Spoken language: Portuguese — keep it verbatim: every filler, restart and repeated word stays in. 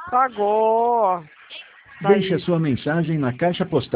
Pagou. Deixe Daí. a sua mensagem na caixa postal.